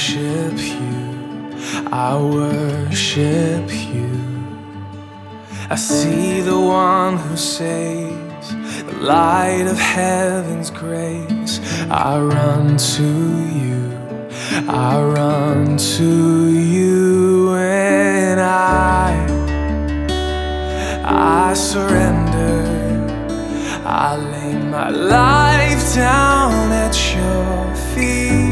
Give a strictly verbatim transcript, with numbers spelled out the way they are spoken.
worship you, I worship you. I see the one who saves, the light of heaven's grace. I run to you, I run to you, and I, I surrender. I lay my life down at your feet.